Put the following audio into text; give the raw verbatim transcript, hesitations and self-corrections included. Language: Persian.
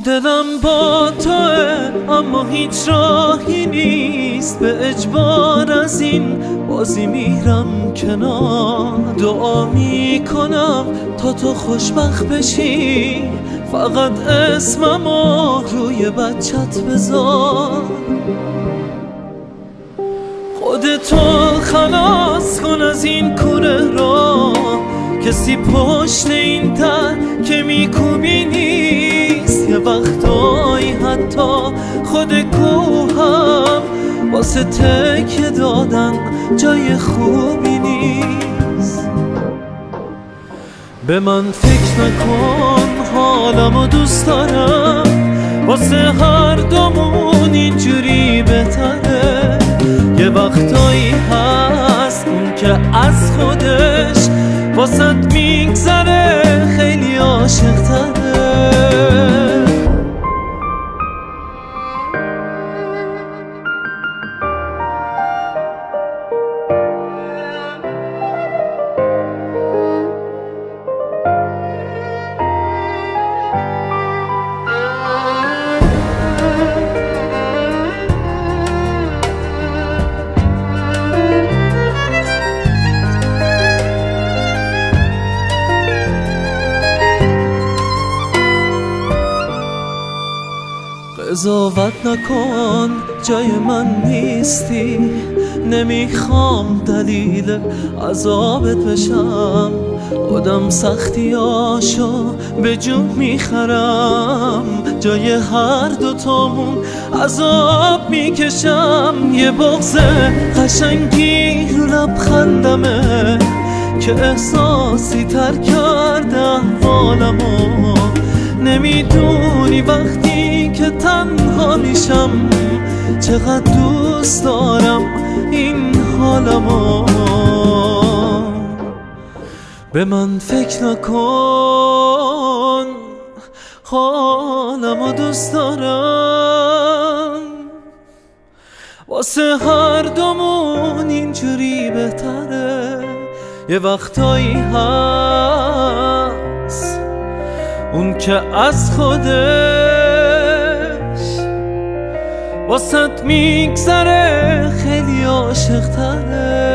دلم با توه اما هیچ راهی نیست، به اجبار از این بازی میرم کنار. دعا میکنم تا تو خوشبخت بشی، فقط اسممو روی بچت بذار. خودتو خلاص کن از این کوره را، کسی پشت این در که میکوبی نیست. یه وقتایی حتی خود کوهم واسه تکیه دادن جای خوبی نیست. به من فکر نکن، حالمو دوست دارم، واسه هر دومون اینجوری بهتره. یه وقتایی هست اون که از خودش واسط میگذره خیلی عاشق تره. قضاوت نکن، جای من نیستی، نمیخوام دلیل عذابت بشم. خودم سختیاشو به جون میخرم، جای هر دوتامون عذاب میکشم. یه بغض قشنگی رو لبخندمه که احساسی تر کرده احوالمو. نمیدونی وقتی که تنها میشم چقدر دوست دارم این حالمو. به من فکر نکن، حالمو دوست دارم، واسه هر دومون اینجوری بهتره. یه وقتایی هست اون که از خودش واسط میگذره خیلی عاشق تره.